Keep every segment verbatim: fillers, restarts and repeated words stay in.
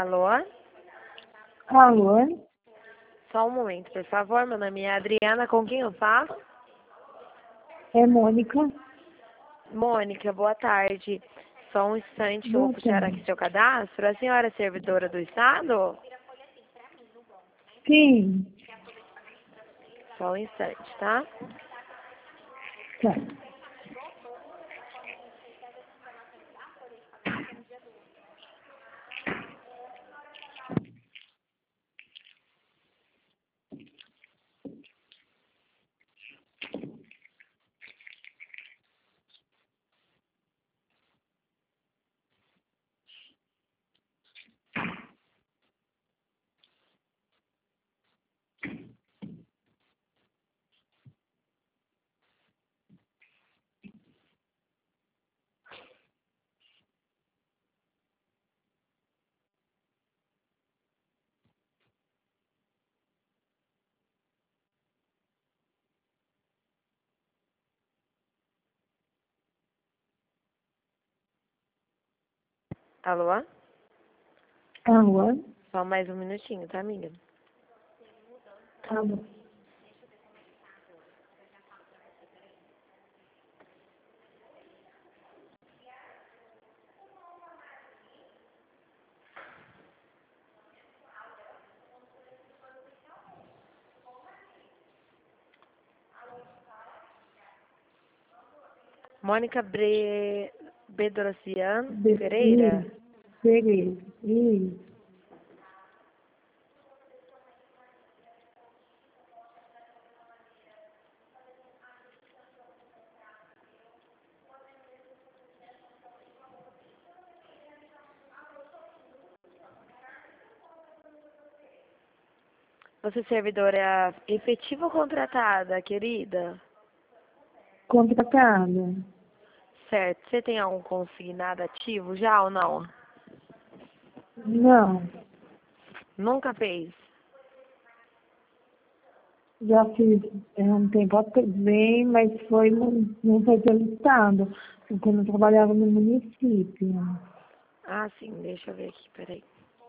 Alô? Alô? Só um momento, por favor. Meu nome é Adriana. Com quem eu falo? É Mônica. Mônica, boa tarde. Só um instante que eu vou Boa puxar tarde. aqui seu cadastro. A senhora é servidora do Estado? Sim. Só um instante, tá? Tá. Alô? Alô? Só mais um minutinho, tá, amiga? Tá bom. Mônica Bre... Bedrocian De- Pereira? Isso. Beleza. Isso. Você é servidora efetiva ou contratada, querida? Contratada. Certo. Você tem algum consignado ativo já ou não? Não. Nunca fez? Já fiz é, um tempo bem, mas foi não, não foi pelo Estado, foi quando eu trabalhava no município. Ah, sim. Deixa eu ver aqui, peraí.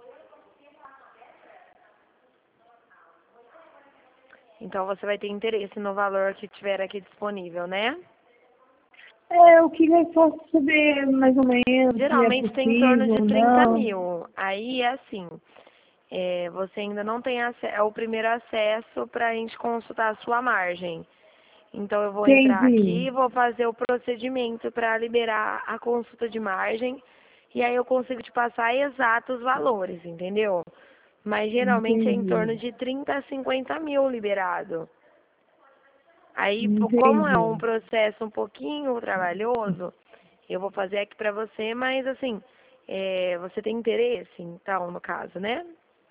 Então você vai ter interesse no valor que tiver aqui disponível, né? É, eu queria só saber mais ou menos se é Geralmente tem em torno possível de ou trinta não. mil. Aí é assim, é, você ainda não tem ace- é o primeiro acesso para a gente consultar a sua margem. Então eu vou entrar aqui Entendi. e vou fazer o procedimento para liberar a consulta de margem. E aí eu consigo te passar exatos valores, entendeu? Mas geralmente é em torno Entendi. de trinta a cinquenta mil liberado. Aí, po- como é um Entendi. processo um pouquinho trabalhoso, eu vou fazer aqui pra você, mas assim, é, você tem interesse, então, no caso, né?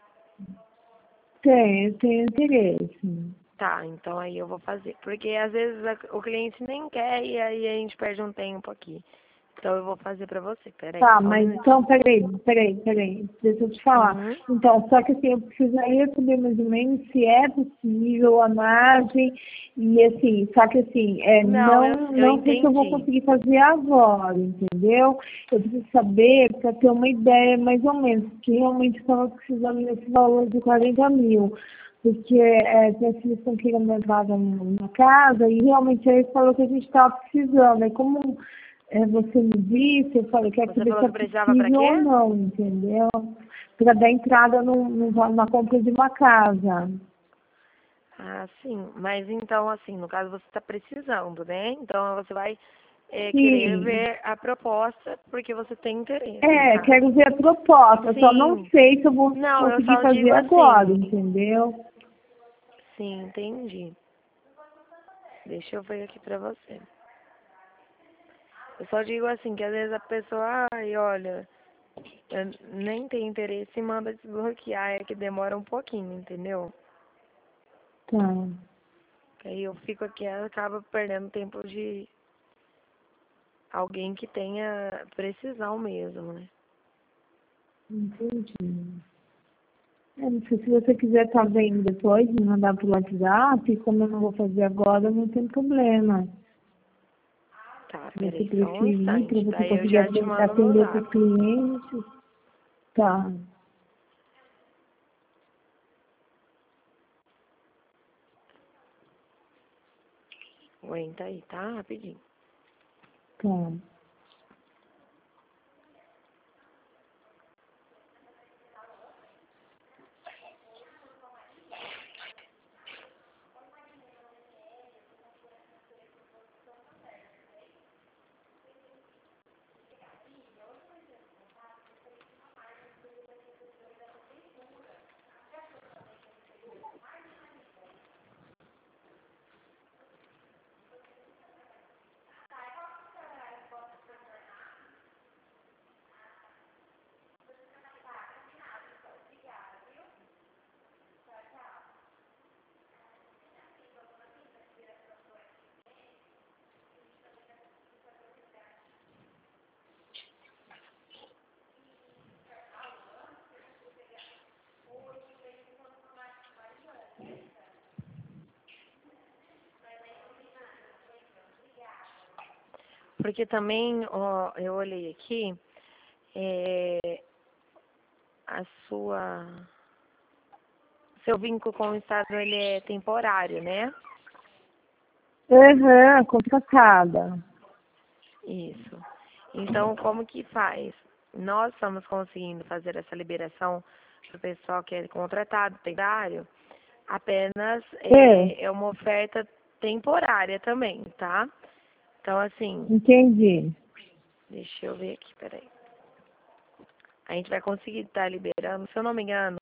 Tenho, tenho interesse. Tá, então aí eu vou fazer. Porque às vezes a- o cliente nem quer e aí a gente perde um tempo aqui. Então eu vou fazer pra você. Peraí, Tá, só um mas então, minutinho. peraí, peraí, peraí, deixa eu te falar. Uhum. Então, só que assim, eu precisaria saber mais ou menos se é possível a margem, e assim, só que assim, é, Não, não, eu, eu não sei se eu vou entendi. conseguir fazer agora, entendeu? Eu preciso saber para ter uma ideia mais ou menos, porque realmente eu estava precisando desse valor de quarenta mil. Porque é, minhas filhas estão querendo entrar na na casa e realmente aí falou que a gente estava precisando. Aí como é, você me disse, eu falei, quero Você saber se falou é que precisava pra possível ou quê? não, entendeu? Para dar entrada no, no, na compra de uma casa. Ah, sim. Mas então, assim, no caso você está precisando, né? Então você vai é, querer Sim. ver a proposta porque você tem interesse, no É, caso. quero ver a proposta, eu só não Sim. sei se eu vou Não, eu conseguir só fazer digo agora, assim. entendeu? Sim, entendi. Deixa eu ver aqui pra você. Eu só digo assim, que às vezes a pessoa, ai, olha, eu nem tem interesse e manda desbloquear, é que demora um pouquinho, entendeu? Tá, Que aí eu fico aqui, ela acaba perdendo tempo de alguém que tenha precisão mesmo, né? entendi. É, não sei se você quiser estar vendo depois, me mandar pro WhatsApp, como eu não vou fazer agora, não tem problema. Tá, Se você peraí, só um preferir, para instante, você daí eu conseguir já te aten- mando no atender para os zap. clientes, tá. Aguenta aí, tá? Rapidinho. Tá. Porque também, ó, eu olhei aqui, é, a sua... Seu vínculo com o Estado, ele é temporário, né? Aham, contratada. Isso. Então, como que faz? Nós estamos conseguindo fazer essa liberação para o pessoal que é contratado, temporário, apenas É, é, é uma oferta temporária também, tá? Então, assim, entendi. deixa eu ver aqui, peraí. A gente vai conseguir estar liberando, se eu não me engano,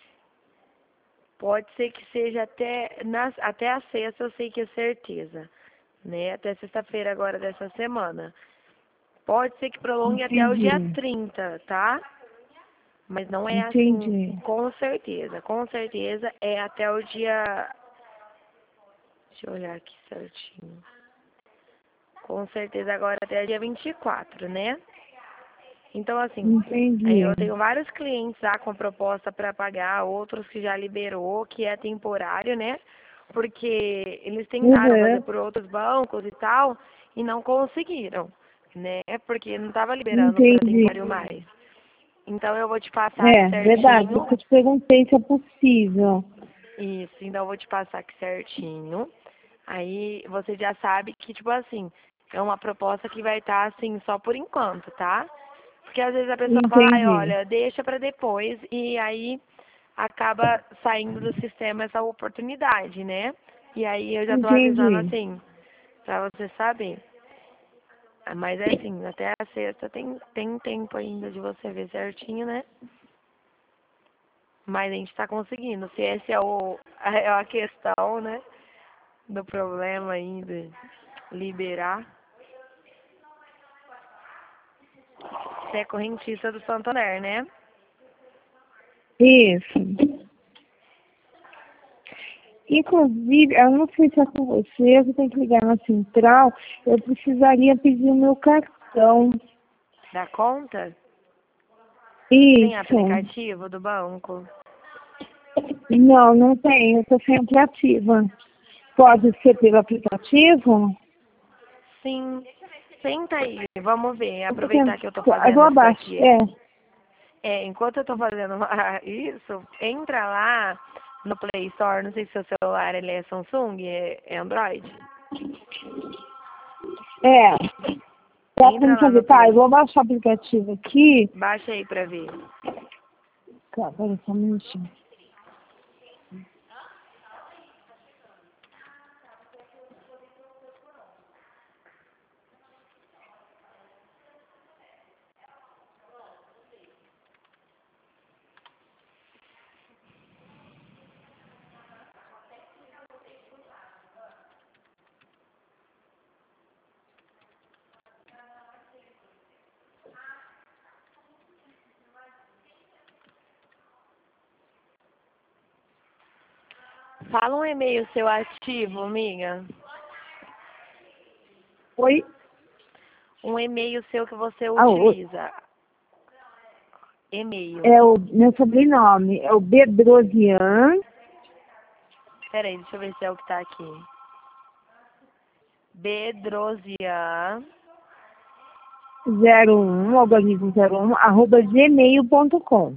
pode ser que seja até, nas, até a sexta, eu sei que é certeza, né? Até sexta-feira agora dessa semana. Pode ser que prolongue até o dia Entendi. trinta, tá? Mas não é assim, Entendi. com certeza. Com certeza é até o dia... Deixa eu olhar aqui certinho. Com certeza agora até o dia vinte e quatro, né? Então, assim, aí Entendi. eu tenho vários clientes já com proposta para pagar, outros que já liberou, que é temporário, né? Porque eles tentaram fazer Uhum. por outros bancos e tal, e não conseguiram, né? Porque não estava liberando para Entendi. temporário mais. Então eu vou te passar aqui É, verdade. certinho. Eu te perguntei se é possível. Isso, então eu vou te passar aqui certinho. Aí você já sabe que, tipo assim, é uma proposta que vai estar assim só por enquanto, tá? Porque às vezes a pessoa fala, ai, Entendi. olha, deixa pra depois, e aí acaba saindo do sistema essa oportunidade, né? E aí eu já tô avisando Entendi. assim, pra você saber. Ah, mas é assim, até a sexta tem, tem tempo ainda de você ver certinho, né? Mas a gente tá conseguindo. Se esse é o, é a questão, né? Do problema aí de liberar. Você é correntista do Santander, né? Isso. Inclusive, eu não sei se é com você, eu tenho que ligar na central, eu precisaria pedir o meu cartão. Dá conta? Tem Isso. aplicativo do banco? Não, não tenho, eu estou sempre ativa. Pode ser pelo aplicativo? Sim. Senta aí, vamos ver. Eu vou Aproveitar que eu tô tentar, eu vou fazendo isso abaixo. daqui. É, É, enquanto eu tô fazendo isso, entra lá no Play Store. Não sei se seu celular ele é Samsung, é, é Android. é. Dá pra Entra me lá fazer, no tá? Eu Play. vou baixar o aplicativo aqui. Baixa aí pra ver. Tá, peraí só um minutinho. Fala um e-mail seu ativo, amiga. Oi? Um e-mail seu que você Ah, o- utiliza. E-mail. é o meu sobrenome. É o Bedrosian Peraí, deixa eu ver se é o que tá aqui. Bedrosian. zero um, organismo zero um, arroba gmail ponto com.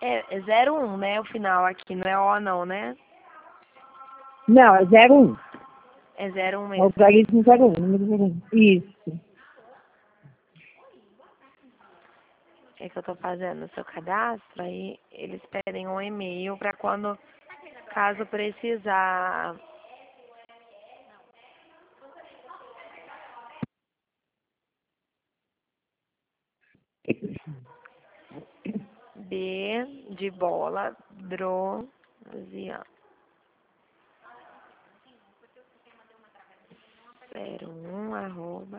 É, é zero um, né? O final aqui, não é O não, né? Não, é zero um. É zero um É o mesmo. logaritmo zero um, número zero um. Isso. É que eu tô fazendo o seu cadastro, aí eles pedem um e-mail para quando, caso precisar. B de bola, Drosian. zero um, arroba.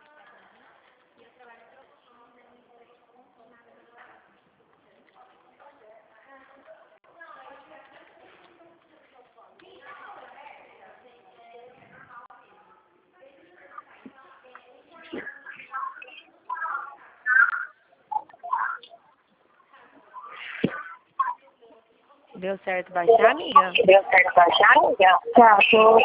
Deu certo baixar, amiga? Deu certo baixar, amiga? Tá, tô...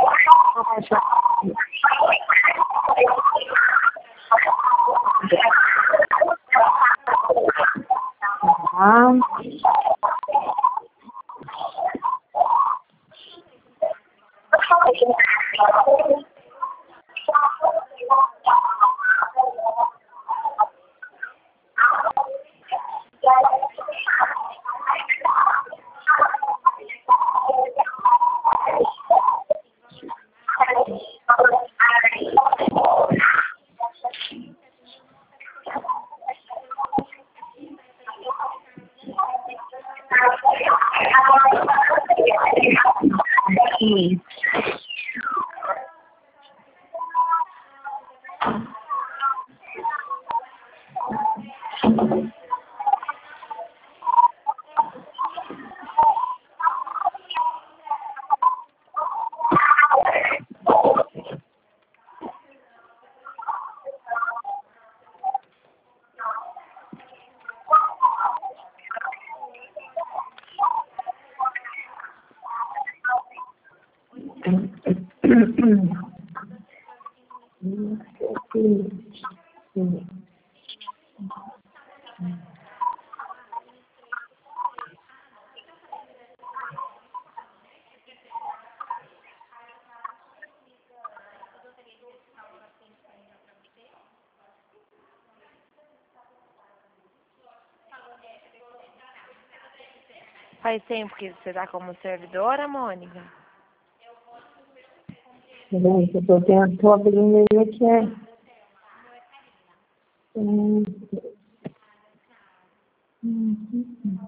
Ah. Sim. Faz tempo que você tá como servidora, Mônica? Peraí, que eu tô tendo, tô abrindo ele aqui, é. Hum. Hum.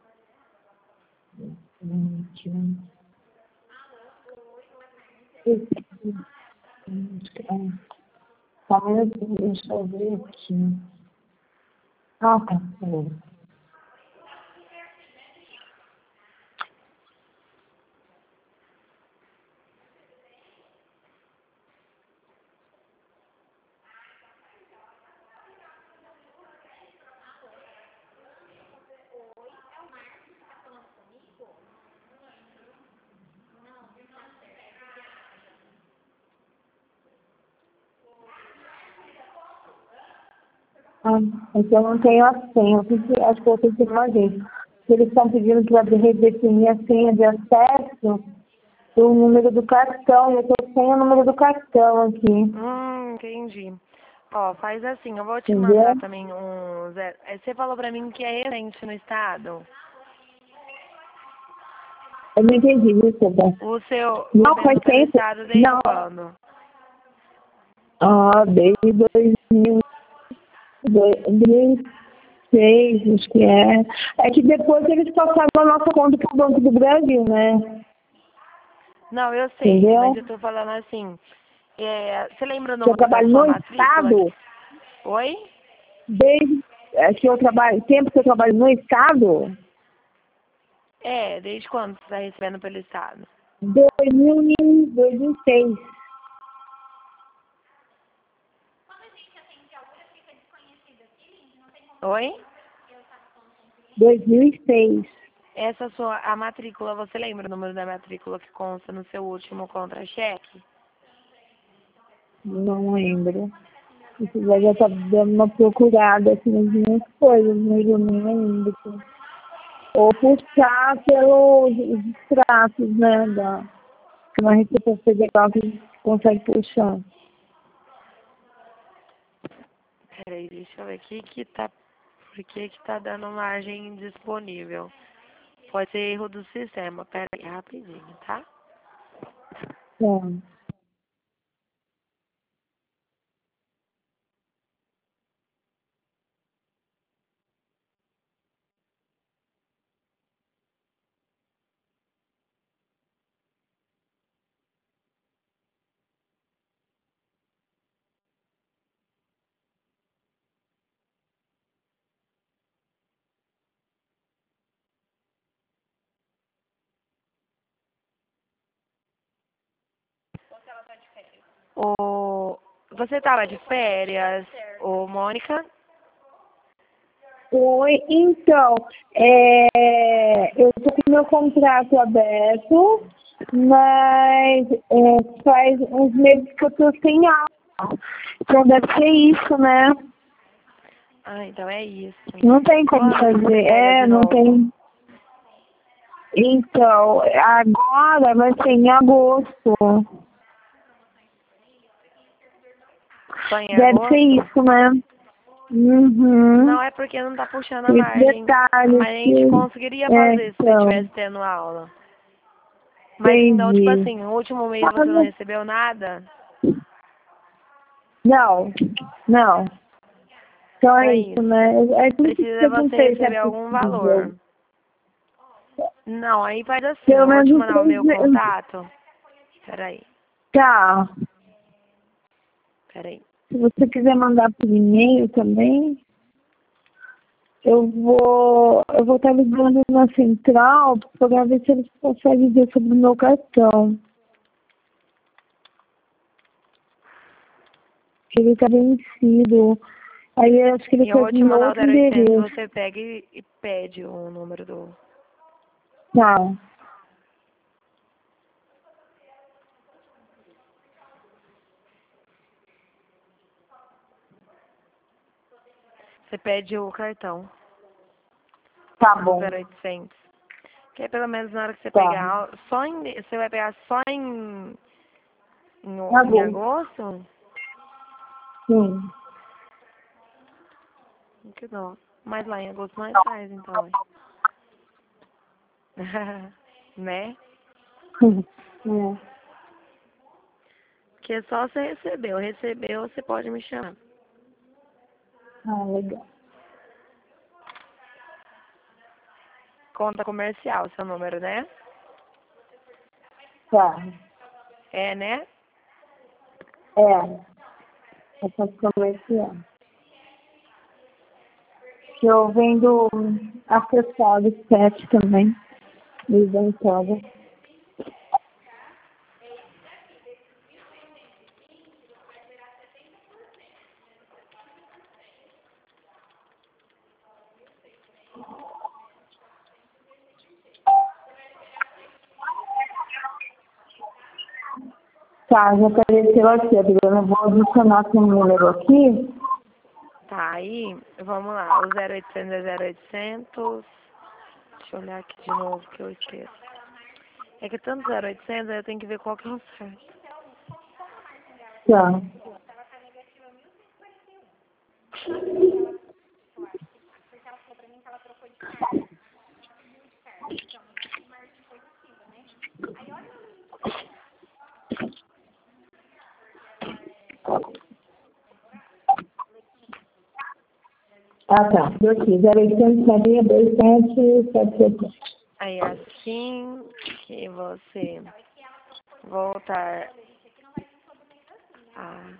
Só um minutinho, deixa eu ver aqui. Ah, tá. Peraí. Ah, é que eu não tenho a senha. Eu tenho que, acho que eu tenho que ir uma vez. Eles estão pedindo para redefinir a senha de acesso do número do cartão. Eu estou sem o número do cartão aqui. Hum, entendi. Ó, faz assim, eu vou te Entendeu? mandar também um zero. eh, Você falou pra mim que é recente no estado. Eu não entendi, desculpa. O seu Não, faz recebendo pelo tempo. estado desde Não. quando? Ah, desde dois mil e seis, acho que é. É que depois eles passaram a nossa conta para o Banco do Brasil, né? Não, eu sei, Entendeu? mas eu tô falando assim. É, você lembra o Que eu número da trabalho sua no matrícula? Estado, Oi? desde é, que eu trabalho, tempo que eu trabalho no Estado, É, desde quando você está recebendo pelo estado? dois mil e seis. Oi? dois mil e seis. Essa sua, a matrícula, você lembra o número da matrícula que consta no seu último contra-cheque? Não lembro. Isso já já tá dando uma procurada assim nas minhas coisas, mas eu não lembro. ou puxar pelos extratos, né, da uma receita federal que a gente consegue puxar. Peraí, deixa eu ver aqui que tá. Por que que tá dando margem indisponível? Pode ser erro do sistema. Pera aí, rapidinho, tá? Tá. O... Você tava de férias, ô Mônica? Oi, então, é, eu tô com meu contrato aberto, mas é, faz uns meses que eu tô sem aula. Então deve ser isso, né? Ah, então é isso. Não tem como Quando que você fazer. pega É, de não novo? tem. Então, agora vai ser em agosto. Só em Deve ser agosto? isso, né? Uhum. Não, é porque não tá puxando a Esse margem. detalhe Mas a gente que... conseguiria É, fazer se você então, estivesse tendo aula. Mas então, tipo entendi. assim, no último mês você não recebeu nada? Não, não. Então Então é é isso, isso. né? É tudo isso que Precisa eu não você sei se é receber algum possível. valor. Não, aí faz assim, Pelo ó, eu vou menos te uns mandar o três meu meses. contato. Peraí, Tá. peraí. Se você quiser mandar por e-mail também, eu vou eu vou estar ligando na central para ver se eles conseguem ver sobre o meu cartão. Que ele está vencido. Aí eu acho que ele E eu fez vou te no mandar o outro zero oitocentos, endereço. você pega e, e pede o número do... Tá. Você pede o cartão Tá do bom. zero oitocentos. Que aí pelo menos na hora que você Tá. pegar, só em, você vai pegar só em, em, Tá em bom. agosto? Sim. Que não. Mas lá em agosto nós faz, então. Ué. Né? É. Porque só você recebeu. Recebeu, você pode me chamar. Ah, legal. Conta comercial, seu número, né? Tá. É, né? É. É para comercial. Que eu vendo acessórios pet também. E dentada. Tá, já apareceu aqui, Adriana. Vou adicionar seu número aqui. Tá, aí, vamos lá. O zero oitocentos é zero oitocentos. Deixa eu olhar aqui de novo que eu esqueço. É que é tanto zero oitocentos, aí eu tenho que ver qual que é o certo. Tá. Ah, tá. Deu aqui. zero oitocentos, sete dois sete, sete sete. Aí, assim que você voltar a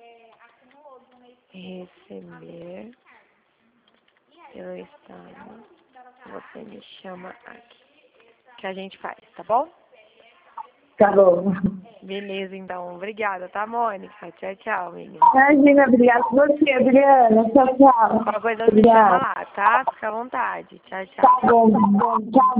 receber pelo estado, você me chama aqui. Que a gente faz, tá bom? Tá bom. Beleza, então. Obrigada, tá, Mônica? Tchau, tchau, amiga. Imagina, obrigada por você, Adriana. Tchau, tchau. Qualquer coisa me chama Obrigada. lá, tá? Fica à vontade. Tchau, Tá tchau. bom, tá bom. Tchau.